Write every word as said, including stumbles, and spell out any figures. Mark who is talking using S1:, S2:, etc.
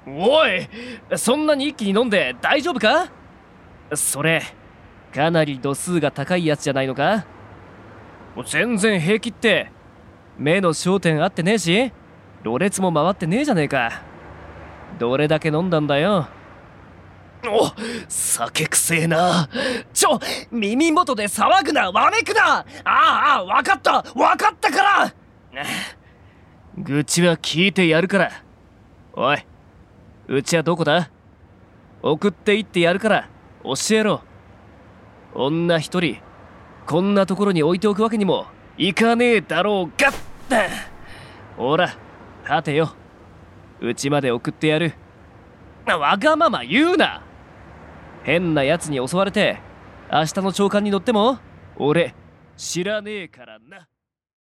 S1: おい、そんなに一気に飲んで大丈夫か？それかなり度数が高いやつじゃないのか？全然平気って。目の焦点合ってねえし、ろれつも回ってねえじゃねえか。どれだけ飲んだんだよ。お、酒くせえな。ちょ、耳元で騒ぐな、わめくな。ああ、ああ、わかった、わかったから。愚痴は聞いてやるから。おい、うちはどこだ？送って行ってやるから教えろ。女一人こんなところに置いておくわけにもいかねえだろうが。ほら立てよ、うちまで送ってやる。わがまま言うな。変なやつに襲われて明日の朝刊に載っても俺知らねえからな。